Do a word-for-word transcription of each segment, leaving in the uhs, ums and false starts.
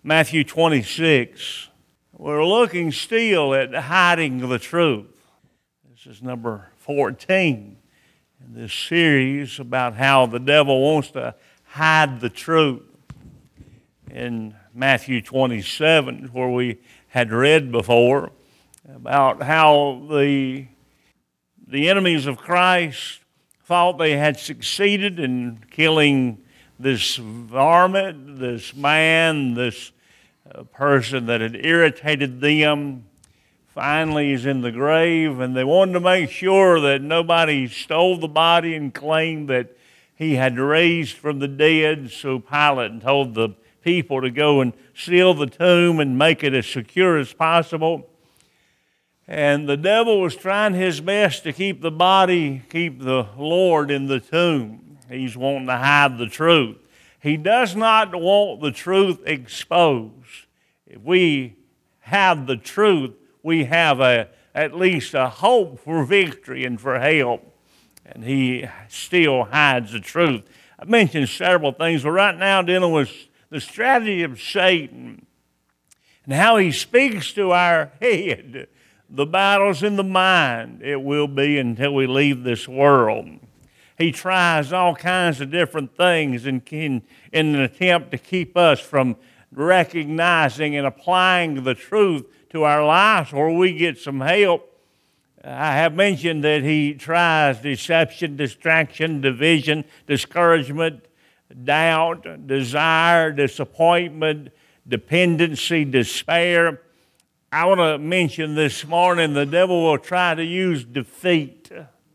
Matthew twenty-six. We're looking still at hiding the truth. This is number fourteen in this series about how the devil wants to hide the truth. In Matthew twenty-seven, where we had read before, about how the, the enemies of Christ thought they had succeeded in killing this varmint, this man, this uh, person that had irritated them. Finally, he's in the grave, and they wanted to make sure that nobody stole the body and claimed that he had raised from the dead. So Pilate told the people to go and seal the tomb and make it as secure as possible. And the devil was trying his best to keep the body, keep the Lord in the tomb. He's wanting to hide the truth. He does not want the truth exposed. If we have the truth, we have a, at least a hope for victory and for help. And he still hides the truth. I mentioned several things. We're right now dealing with the strategy of Satan and how he speaks to our head. The battle's in the mind. It will be until we leave this world. He tries all kinds of different things in, in, in an attempt to keep us from recognizing and applying the truth to our lives where we get some help. I have mentioned that he tries deception, distraction, division, discouragement, doubt, desire, disappointment, dependency, despair. I want to mention this morning the devil will try to use defeat.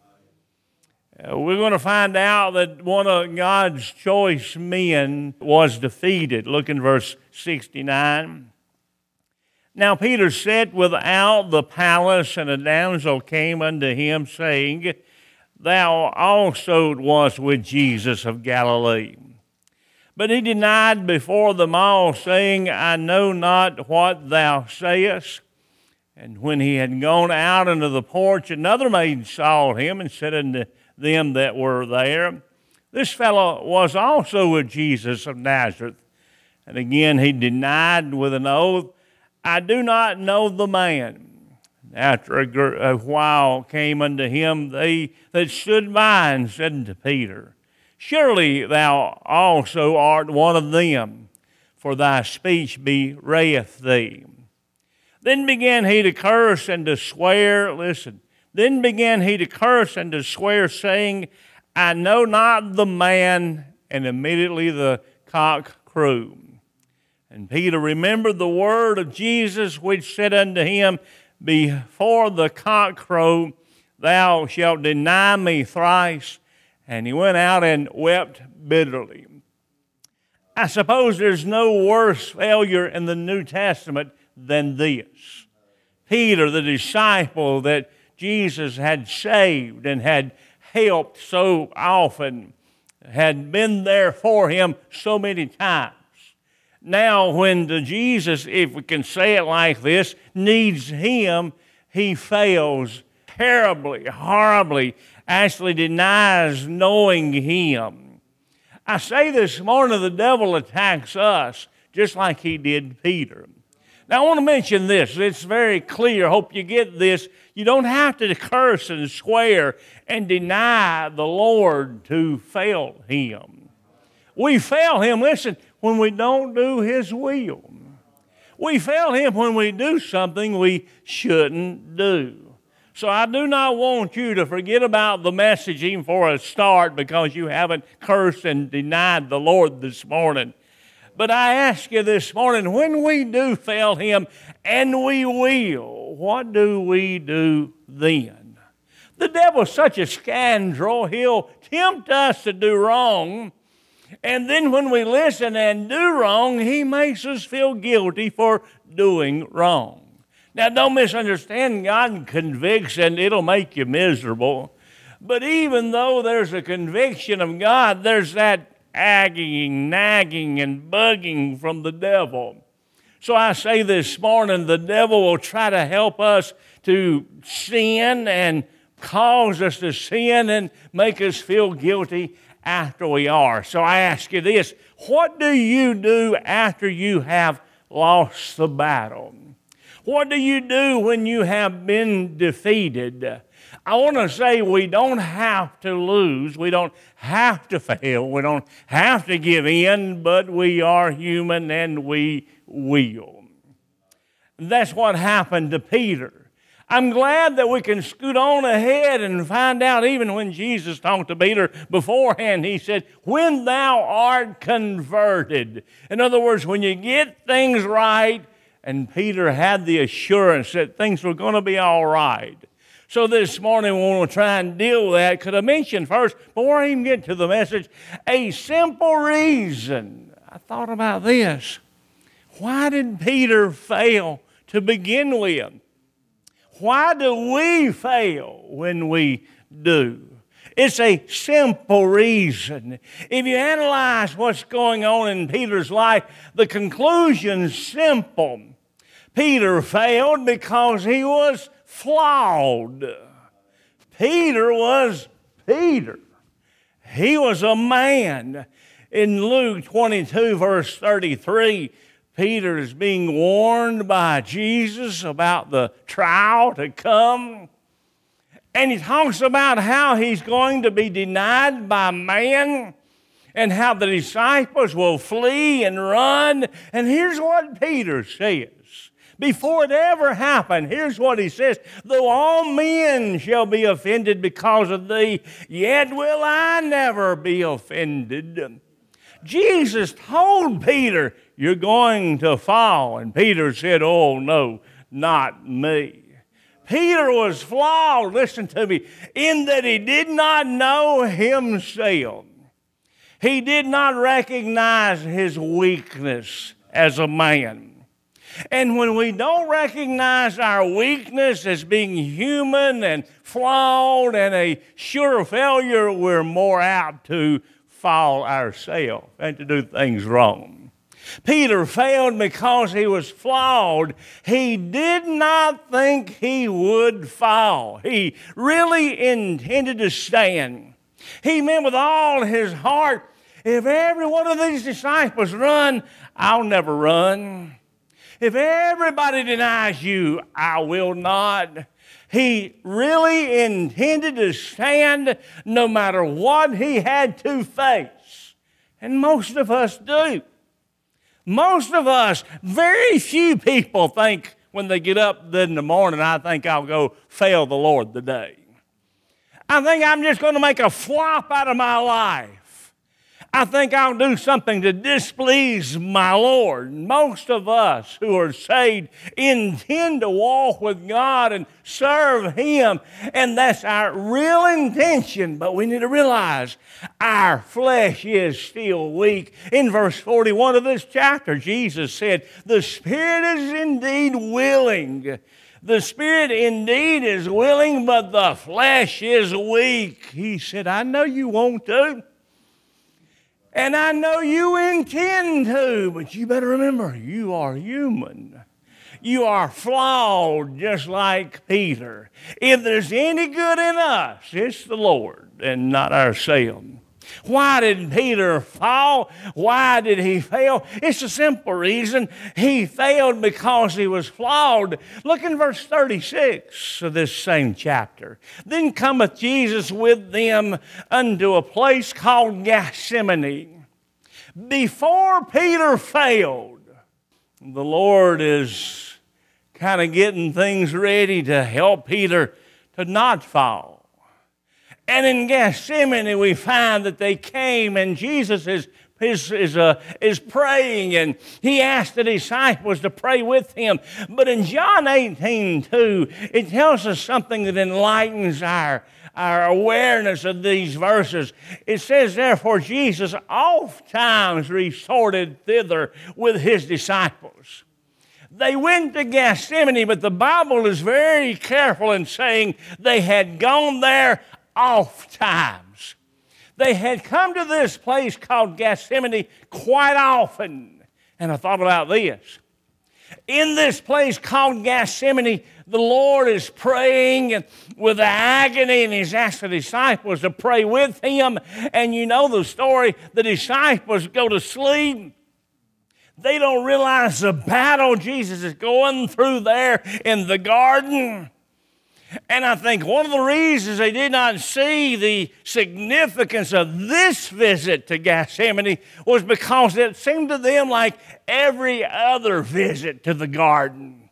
Uh, we're going to find out that one of God's choice men was defeated. Look in verse sixty-nine. Now Peter sat without the palace, and a damsel came unto him, saying, Thou also wast with Jesus of Galilee. But he denied before them all, saying, I know not what thou sayest. And when he had gone out into the porch, another maid saw him and said unto them that were there, This fellow was also with Jesus of Nazareth. And again he denied with an oath, I do not know the man. After a, gr- a while came unto him they that stood by and said unto Peter, Surely thou also art one of them, for thy speech bewrayeth thee. Then began he to curse and to swear, listen, then began he to curse and to swear, saying, I know not the man, and immediately the cock crew. And Peter remembered the word of Jesus, which said unto him, Before the cock crow, thou shalt deny me thrice. And he went out and wept bitterly. I suppose there's no worse failure in the New Testament than this. Peter, the disciple that Jesus had saved and had helped so often, had been there for him so many times. Now when the Jesus, if we can say it like this, needs him, he fails terribly, horribly, actually denies knowing him. I say this morning the devil attacks us just like he did Peter. Now I want to mention this. It's very clear. Hope you get this. You don't have to curse and swear and deny the Lord to fail him. We fail him, listen, when we don't do his will. We fail him when we do something we shouldn't do. So I do not want you to forget about the message even for a start because you haven't cursed and denied the Lord this morning. But I ask you this morning, when we do fail him, and we will, what do we do then? The devil's such a scoundrel, he'll tempt us to do wrong. And then when we listen and do wrong, he makes us feel guilty for doing wrong. Now, don't misunderstand. God convicts and it'll make you miserable. But even though there's a conviction of God, there's that agging, nagging, and bugging from the devil. So I say this morning, the devil will try to help us to sin and cause us to sin and make us feel guilty after we are. So I ask you this, what do you do after you have lost the battle. What do you do when you have been defeated? I want to say we don't have to lose. We don't have to fail. We don't have to give in, but we are human and we will. That's what happened to Peter. I'm glad that we can scoot on ahead and find out even when Jesus talked to Peter beforehand, he said, when thou art converted. In other words, when you get things right, and Peter had the assurance that things were going to be all right. So this morning we want to try and deal with that. Could I mention first, before I even get to the message, a simple reason. I thought about this. Why did Peter fail to begin with? Why do we fail when we do? It's a simple reason. If you analyze what's going on in Peter's life, the conclusion's simple. Peter failed because he was flawed. Peter was Peter. He was a man. In Luke twenty-two, verse thirty-three, Peter is being warned by Jesus about the trial to come. And he talks about how he's going to be denied by man and how the disciples will flee and run. And here's what Peter says. Before it ever happened, here's what he says. Though all men shall be offended because of thee, yet will I never be offended. Jesus told Peter, you're going to fall. And Peter said, oh, no, not me. Peter was flawed, listen to me, in that he did not know himself. He did not recognize his weakness as a man. And when we don't recognize our weakness as being human and flawed and a sure failure, we're more apt to fall ourselves and to do things wrong. Peter failed because he was flawed. He did not think he would fall. He really intended to stand. He meant with all his heart, if every one of these disciples run, I'll never run. If everybody denies you, I will not. He really intended to stand no matter what he had to face. And most of us do. Most of us, very few people think when they get up in the morning, I think I'll go fail the Lord today. I think I'm just going to make a flop out of my life. I think I'll do something to displease my Lord. Most of us who are saved intend to walk with God and serve Him, and that's our real intention. But we need to realize our flesh is still weak. In verse forty-one of this chapter, Jesus said, the Spirit is indeed willing. The Spirit indeed is willing, but the flesh is weak. He said, I know you want to. And I know you intend to, but you better remember, you are human. You are flawed just like Peter. If there's any good in us, it's the Lord and not ourselves. Why did Peter fall? Why did he fail? It's a simple reason. He failed because he was flawed. Look in verse thirty-six of this same chapter. Then cometh Jesus with them unto a place called Gethsemane. Before Peter failed, the Lord is kind of getting things ready to help Peter to not fall. And in Gethsemane, we find that they came, and Jesus is, is, is, uh, is praying, and he asked the disciples to pray with him. But in John eighteen two, it tells us something that enlightens our, our awareness of these verses. It says, therefore, Jesus oft times resorted thither with his disciples. They went to Gethsemane, but the Bible is very careful in saying they had gone there oft times. They had come to this place called Gethsemane quite often. And I thought about this. In this place called Gethsemane, the Lord is praying with agony, and he's asked the disciples to pray with him. And you know the story. The disciples go to sleep. They don't realize the battle Jesus is going through there in the garden. And I think one of the reasons they did not see the significance of this visit to Gethsemane was because it seemed to them like every other visit to the garden.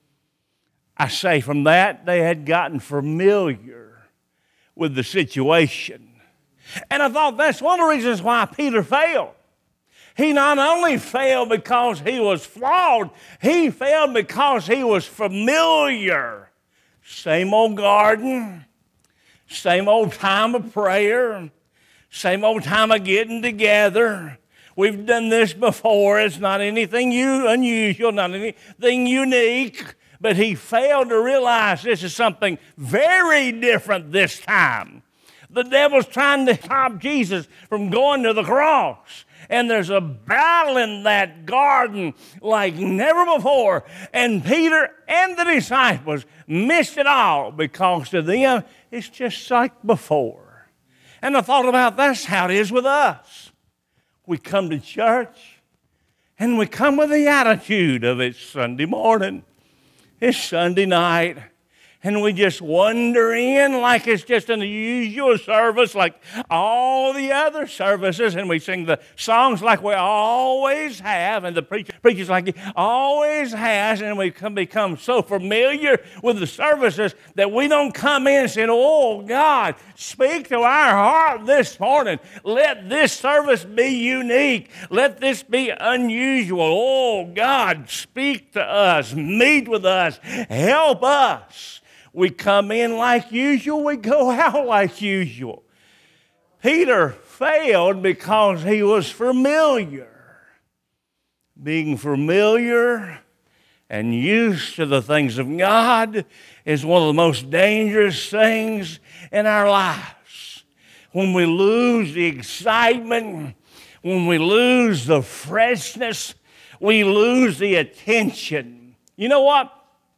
I say from that, they had gotten familiar with the situation. And I thought that's one of the reasons why Peter failed. He not only failed because he was flawed, he failed because he was familiar. Same old garden, same old time of prayer, same old time of getting together. We've done this before. It's not anything unusual, not anything unique. But he failed to realize this is something very different this time. The devil's trying to stop Jesus from going to the cross. And there's a battle in that garden like never before. And Peter and the disciples missed it all because to them it's just like before. And I thought about that's how it is with us. We come to church and we come with the attitude of it's Sunday morning, it's Sunday night. And we just wander in like it's just an usual service, like all the other services. And we sing the songs like we always have. And the preacher preaches like he always has. And we come, become so familiar with the services that we don't come in saying, oh, God, speak to our heart this morning. Let this service be unique. Let this be unusual. Oh, God, speak to us. Meet with us. Help us. We come in like usual, we go out like usual. Peter failed because he was familiar. Being familiar and used to the things of God is one of the most dangerous things in our lives. When we lose the excitement, when we lose the freshness, we lose the attention. You know what?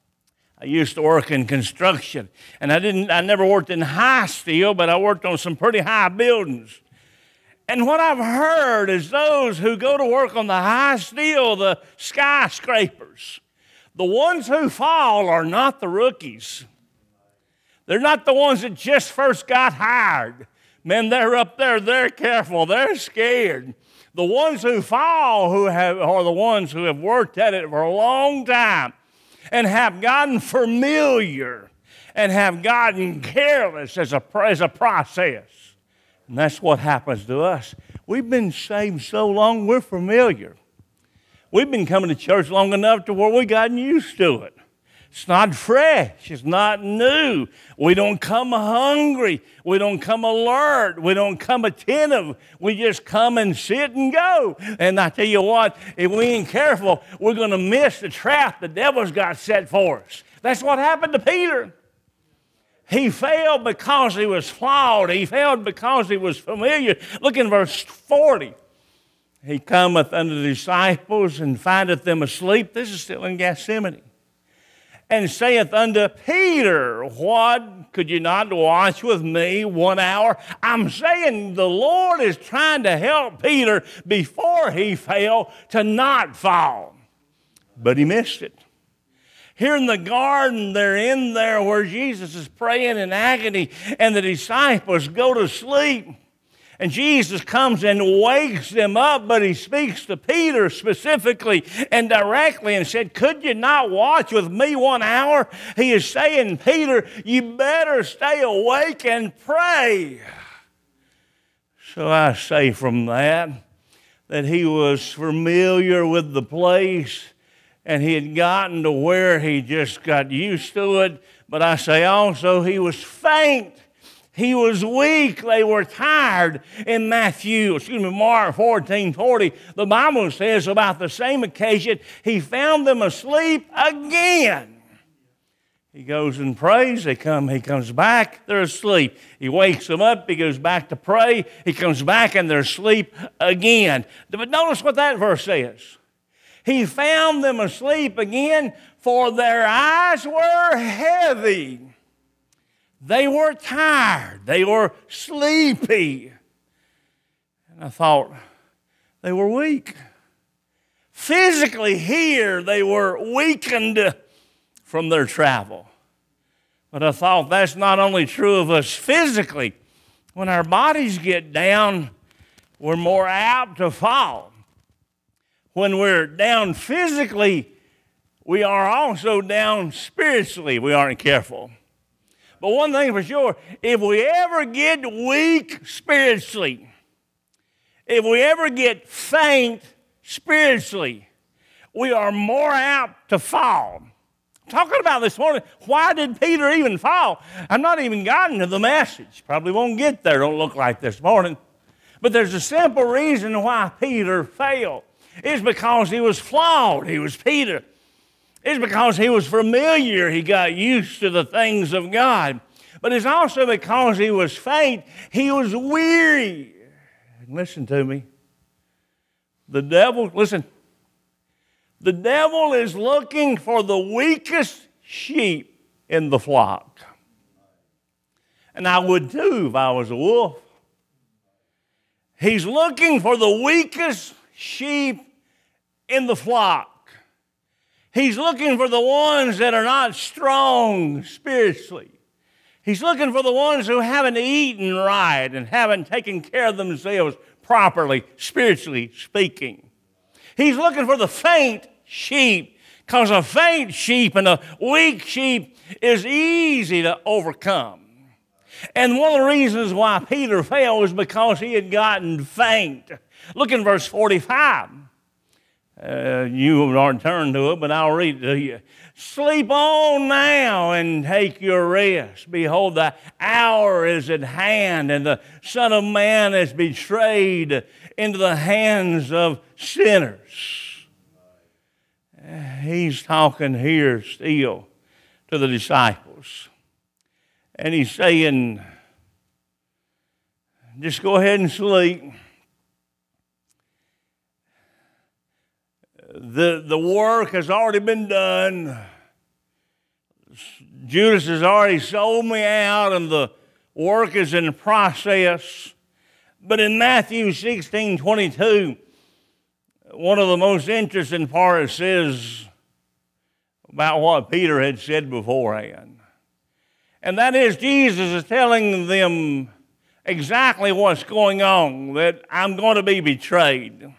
I used to work in construction, and I didn't. I never worked in high steel, but I worked on some pretty high buildings. And what I've heard is those who go to work on the high steel, the skyscrapers, the ones who fall are not the rookies. They're not the ones that just first got hired. Man, they're up there, they're careful, they're scared. The ones who fall who have, are the ones who have worked at it for a long time and have gotten familiar and have gotten careless as a, as a process. And that's what happens to us. We've been saved so long, we're familiar. We've been coming to church long enough to where we've gotten used to it. It's not fresh. It's not new. We don't come hungry. We don't come alert. We don't come attentive. We just come and sit and go. And I tell you what, if we ain't careful, we're going to miss the trap the devil's got set for us. That's what happened to Peter. He failed because he was flawed. He failed because he was familiar. Look in verse forty. He cometh unto the disciples and findeth them asleep. This is still in Gethsemane. And saith unto Peter, what, could you not watch with me one hour? I'm saying the Lord is trying to help Peter before he fell to not fall. But he missed it. Here in the garden, they're in there where Jesus is praying in agony, and the disciples go to sleep. And Jesus comes and wakes them up, but he speaks to Peter specifically and directly and said, could you not watch with me one hour? He is saying, Peter, you better stay awake and pray. So I say from that, that he was familiar with the place and he had gotten to where he just got used to it. But I say also he was faint. He was weak. They were tired. In Matthew, excuse me, Mark fourteen forty, the Bible says about the same occasion, he found them asleep again. He goes and prays. They come. He comes back. They're asleep. He wakes them up. He goes back to pray. He comes back and they're asleep again. But notice what that verse says. He found them asleep again, for their eyes were heavy. They were tired. They were sleepy. And I thought, they were weak. Physically here, they were weakened from their travel. But I thought that's not only true of us physically. When our bodies get down, we're more apt to fall. When we're down physically, we are also down spiritually. We aren't careful. But one thing for sure, if we ever get weak spiritually, if we ever get faint spiritually, we are more apt to fall. Talking about this morning, why did Peter even fall? I'm not even gotten to the message. Probably won't get there, don't look like this morning. But there's a simple reason why Peter failed. It's because he was flawed. He was Peter. It's because he was familiar. He got used to the things of God. But it's also because he was faint. He was weary. Listen to me. The devil, listen. The devil is looking for the weakest sheep in the flock. And I would too if I was a wolf. He's looking for the weakest sheep in the flock. He's looking for the ones that are not strong spiritually. He's looking for the ones who haven't eaten right and haven't taken care of themselves properly, spiritually speaking. He's looking for the faint sheep, because a faint sheep and a weak sheep is easy to overcome. And one of the reasons why Peter failed was because he had gotten faint. Look in verse forty-five. Uh, you aren't turned to it, but I'll read it to you. Sleep on now and take your rest. Behold, the hour is at hand, and the Son of Man is betrayed into the hands of sinners. He's talking here still to the disciples. And he's saying, just go ahead and sleep. The, the work has already been done. Judas has already sold me out, and the work is in process. But in Matthew sixteen twenty-two, one of the most interesting parts says about what Peter had said beforehand. And that is, Jesus is telling them exactly what's going on, that I'm going to be betrayed.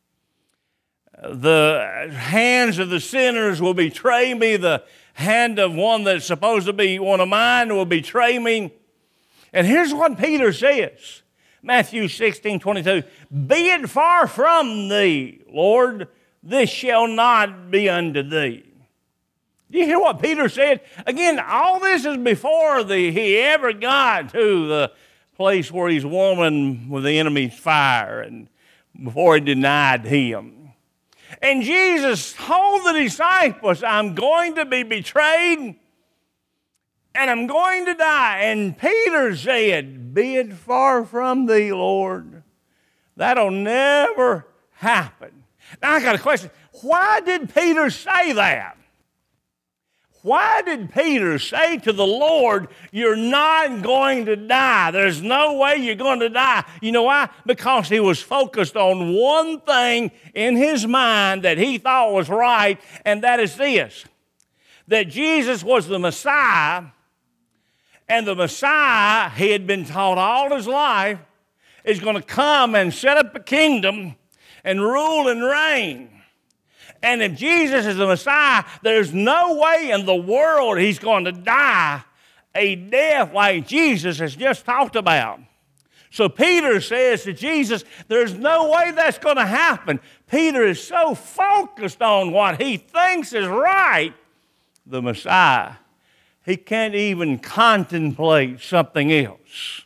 The hands of the sinners will betray me. The hand of one that's supposed to be one of mine will betray me. And here's what Peter says. Matthew sixteen twenty-two, be it far from thee, Lord, this shall not be unto thee. Do you hear what Peter said? Again, all this is before the, he ever got to the place where he's warming with the enemy's fire and before he denied him. And Jesus told the disciples, I'm going to be betrayed and I'm going to die. And Peter said, be it far from thee, Lord. That'll never happen. Now I got a question. Why did Peter say that? Why did Peter say to the Lord, you're not going to die? There's no way you're going to die. You know why? Because he was focused on one thing in his mind that he thought was right, and that is this, that Jesus was the Messiah, and the Messiah, he had been taught all his life, is going to come and set up a kingdom and rule and reign. And if Jesus is the Messiah, there's no way in the world he's going to die a death like Jesus has just talked about. So Peter says to Jesus, there's no way that's going to happen. Peter is so focused on what he thinks is right, the Messiah, he can't even contemplate something else.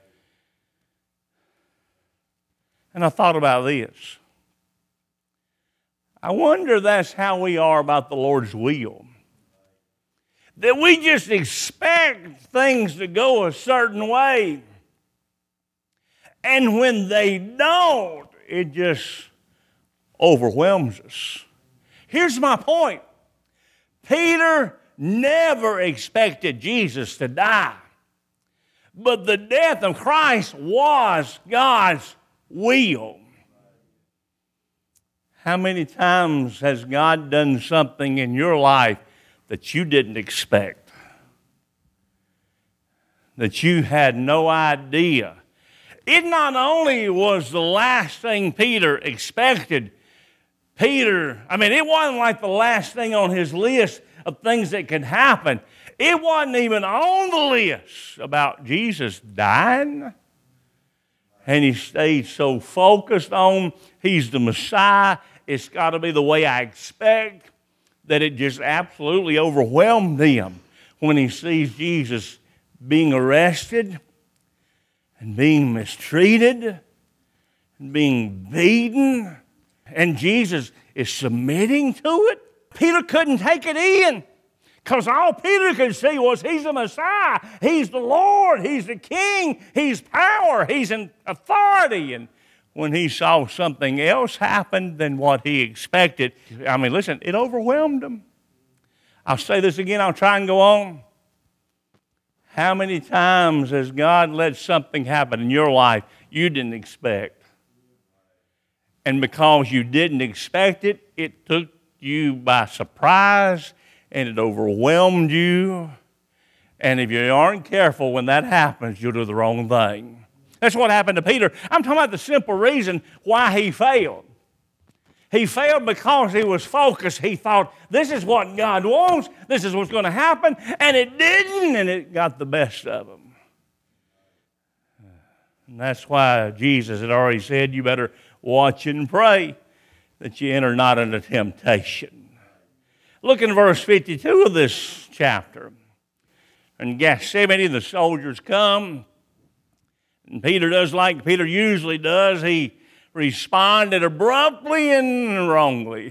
And I thought about this. I wonder that's how we are about the Lord's will. That we just expect things to go a certain way. And when they don't, it just overwhelms us. Here's my point. Peter never expected Jesus to die. But the death of Christ was God's will. How many times has God done something in your life that you didn't expect? That you had no idea? It not only was the last thing Peter expected, Peter, I mean, it wasn't like the last thing on his list of things that could happen. It wasn't even on the list about Jesus dying. And he stayed so focused on he's the Messiah, it's got to be the way I expect, that it just absolutely overwhelmed him when he sees Jesus being arrested and being mistreated and being beaten. And Jesus is submitting to it. Peter couldn't take it in because all Peter could see was he's the Messiah. He's the Lord. He's the King. He's power. He's in authority. And when he saw something else happen than what he expected, I mean, listen, it overwhelmed him. I'll say this again. I'll try and go on. How many times has God let something happen in your life you didn't expect? And because you didn't expect it, it took you by surprise and it overwhelmed you. And if you aren't careful when that happens, you'll do the wrong thing. That's what happened to Peter. I'm talking about the simple reason why he failed. He failed because he was focused. He thought, this is what God wants. This is what's going to happen. And it didn't, and it got the best of him. And that's why Jesus had already said, you better watch and pray that you enter not into temptation. Look in verse fifty-two of this chapter. In Gethsemane, the soldiers come, and Peter does like Peter usually does. He responded abruptly and wrongly.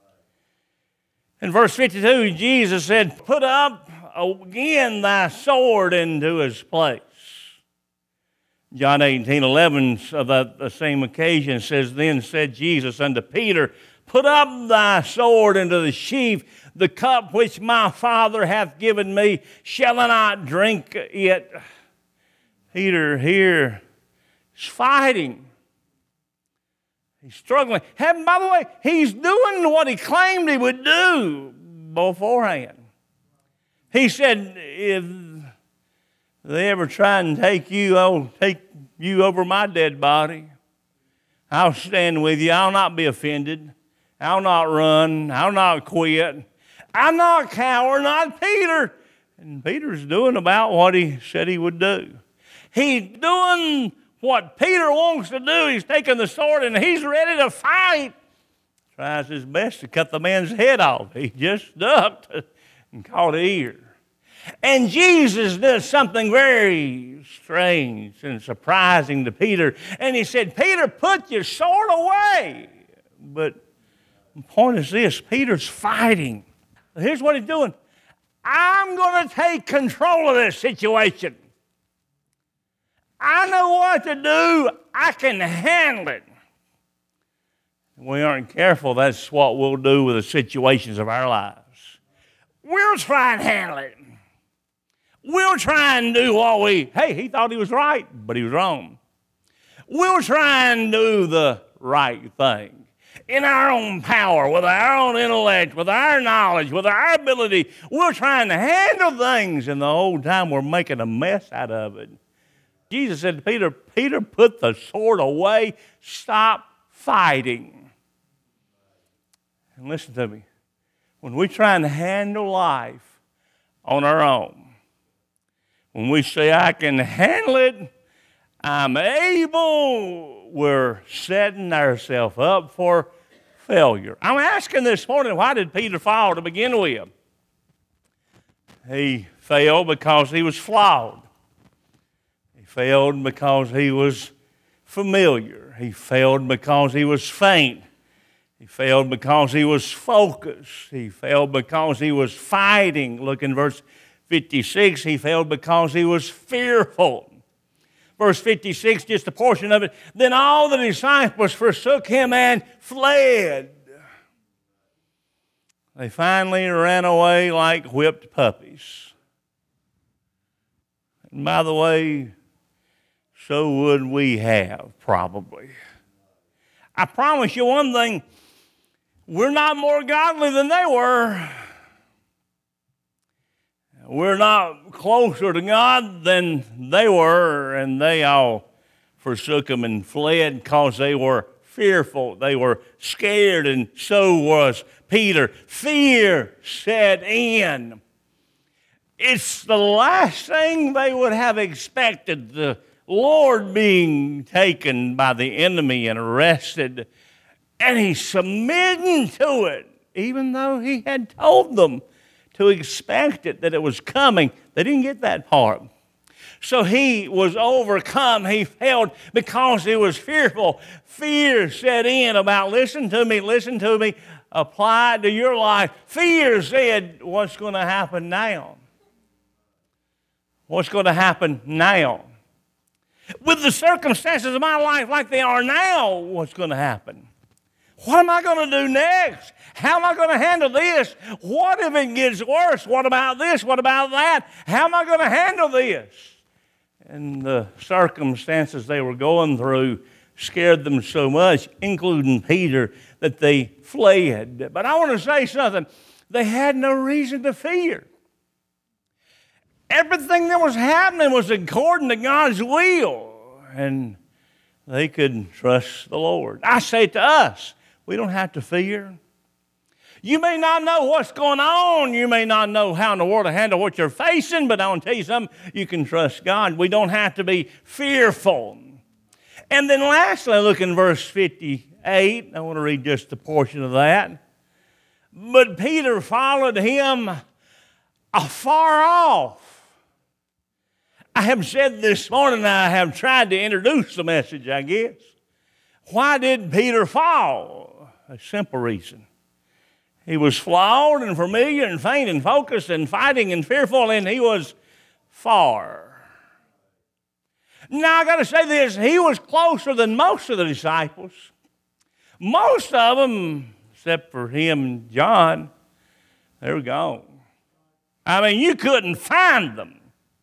In verse fifty-two, Jesus said, put up again thy sword into his place. John eighteen eleven of the, the same occasion says, then said Jesus unto Peter, put up thy sword into the sheath. The cup which my Father hath given me, shall I not drink it? Peter here is fighting. He's struggling. And by the way, he's doing what he claimed he would do beforehand. He said, if they ever try and take you, I'll take you over my dead body. I'll stand with you. I'll not be offended. I'll not run. I'll not quit. I'm not coward, not Peter. And Peter's doing about what he said he would do. He's doing what Peter wants to do. He's taking the sword and he's ready to fight. Tries his best to cut the man's head off. He just ducked and caught an ear. And Jesus does something very strange and surprising to Peter. And he said, Peter, put your sword away. But the point is this, Peter's fighting. Here's what he's doing. I'm going to take control of this situation. I know what to do. I can handle it. If we aren't careful, that's what we'll do with the situations of our lives. We'll try and handle it. We'll try and do what we, hey, he thought he was right, but he was wrong. We'll try and do the right thing in our own power, with our own intellect, with our knowledge, with our ability. We're trying to handle things, and the whole time we're making a mess out of it. Jesus said to Peter, Peter, put the sword away. Stop fighting. And listen to me. When we're trying to handle life on our own, when we say, I can handle it, I'm able, we're setting ourselves up for failure. I'm asking this morning, why did Peter fall to begin with? He failed because he was flawed. He failed because he was familiar. He failed because he was faint. He failed because he was focused. He failed because he was fighting. Look in verse fifty-six. He failed because he was fearful. Verse fifty-six, just a portion of it. Then all the disciples forsook him and fled. They finally ran away like whipped puppies. And by the way, so would we have, probably. I promise you one thing, We're not more godly than they were. We're not closer to God than they were, and they all forsook him and fled because they were fearful. They were scared, and so was Peter. Fear set in. It's the last thing they would have expected, the Lord being taken by the enemy and arrested, and he's submitting to it, even though he had told them to expect it, that it was coming. They didn't get that part. So he was overcome. He failed because he was fearful. Fear set in about, listen to me, listen to me, apply it to your life. Fear said, what's going to happen now? What's going to happen now? With the circumstances of my life like they are now, what's going to happen? What am I going to do next? How am I going to handle this? What if it gets worse? What about this? What about that? How am I going to handle this? And the circumstances they were going through scared them so much, including Peter, that they fled. But I want to say something. They had no reason to fear. Everything that was happening was according to God's will, and they could trust the Lord. I say to us, we don't have to fear. You may not know what's going on. You may not know how in the world to handle what you're facing, but I want to tell you something, you can trust God. We don't have to be fearful. And then lastly, look in verse fifty-eight. I want to read just a portion of that. But Peter followed him afar off. I have said this morning, I have tried to introduce the message, I guess. Why did Peter fall? A simple reason. He was flawed and familiar and faint and focused and fighting and fearful, and he was far. Now, I got to say this. He was closer than most of the disciples. Most of them, except for him and John, they were gone. I mean, you couldn't find them.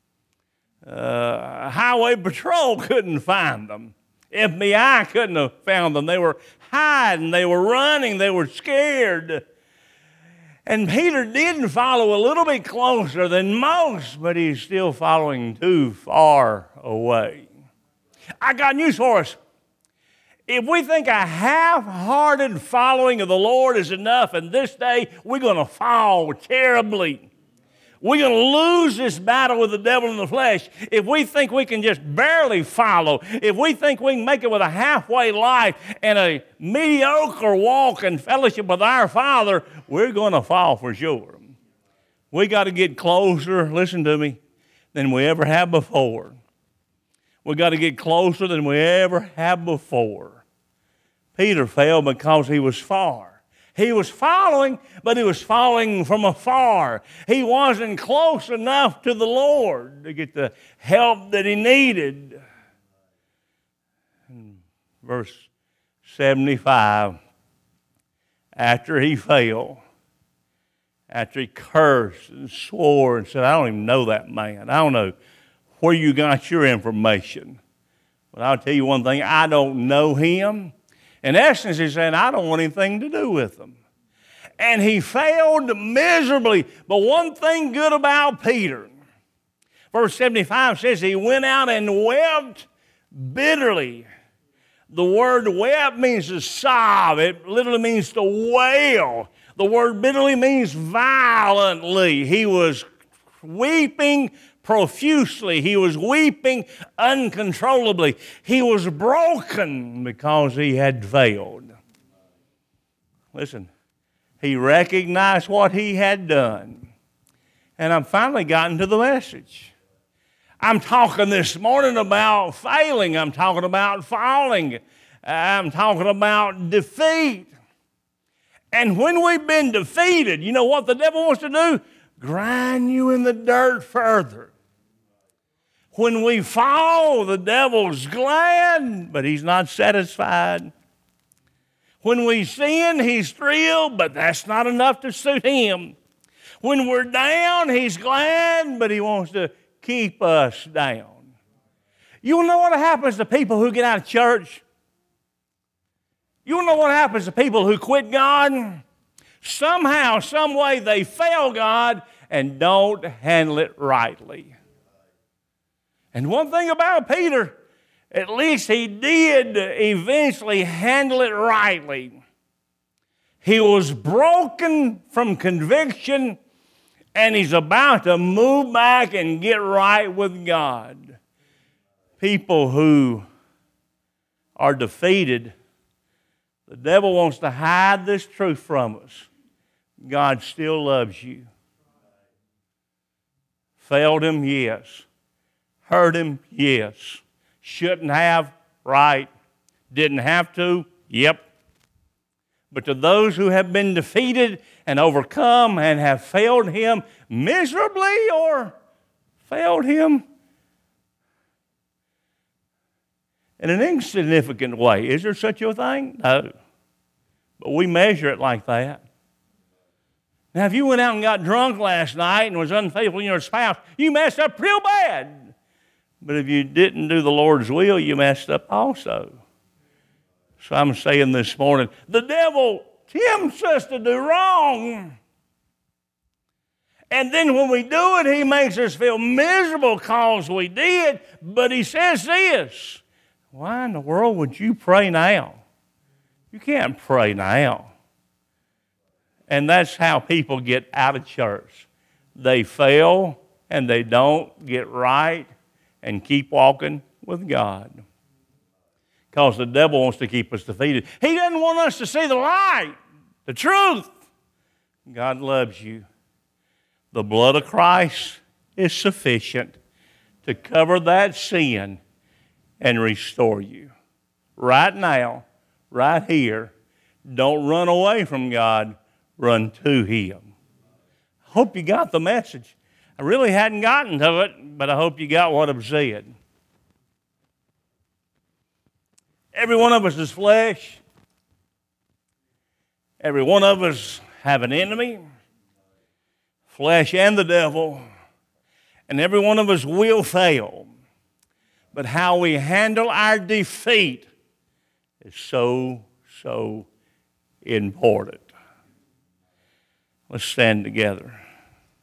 Uh, Highway Patrol couldn't find them. F B I couldn't have found them. They were hiding. They were running. They were scared. And Peter did follow a little bit closer than most, but he's still following too far away. I got news for us. If we think a half-hearted following of the Lord is enough in this day, we're going to fall terribly. We're going to lose this battle with the devil in the flesh. If we think we can just barely follow, if we think we can make it with a halfway life and a mediocre walk and fellowship with our Father, we're going to fall for sure. We got to get closer, listen to me, than we ever have before. We got to get closer than we ever have before. Peter fell because he was far. He was following, but he was following from afar. He wasn't close enough to the Lord to get the help that he needed. In verse seventy-five, after he fell, after he cursed and swore and said, I don't even know that man. I don't know where you got your information. But I'll tell you one thing, I don't know him. In essence, he's saying, I don't want anything to do with them. And he failed miserably. But one thing good about Peter, verse seventy-five says he went out and wept bitterly. The word wept means to sob. It literally means to wail. The word bitterly means violently. He was weeping profusely. He was weeping uncontrollably. He was broken because he had failed. Listen, he recognized what he had done. And I've finally gotten to the message. I'm talking this morning about failing. I'm talking about falling. I'm talking about defeat. And when we've been defeated, you know what the devil wants to do? Grind you in the dirt further. When we fall, the devil's glad, but he's not satisfied. When we sin, he's thrilled, but that's not enough to suit him. When we're down, he's glad, but he wants to keep us down. You know what happens to people who get out of church? You know what happens to people who quit God? Somehow, some way they fail God and don't handle it rightly. And one thing about Peter, at least he did eventually handle it rightly. He was broken from conviction, and he's about to move back and get right with God. People who are defeated, the devil wants to hide this truth from us. God still loves you. Failed him? Yes. Hurt him? Yes. Shouldn't have? Right. Didn't have to? Yep. But to those who have been defeated and overcome and have failed him miserably or failed him in an insignificant way, is there such a thing? No. But we measure it like that. Now, if you went out and got drunk last night and was unfaithful to your spouse, you messed up real bad. But if you didn't do the Lord's will, you messed up also. So I'm saying this morning, the devil tempts us to do wrong. And then when we do it, he makes us feel miserable because we did. But he says this, why in the world would you pray now? You can't pray now. And that's how people get out of church. They fail and they don't get right and keep walking with God. Because the devil wants to keep us defeated. He doesn't want us to see the light, the truth. God loves you. The blood of Christ is sufficient to cover that sin and restore you. Right now, right here, don't run away from God, run to him. I hope you got the message. I really hadn't gotten to it, but I hope you got what I've said. Every one of us is flesh. Every one of us have an enemy, flesh and the devil, and every one of us will fail. But how we handle our defeat is so, so important. Let's stand together.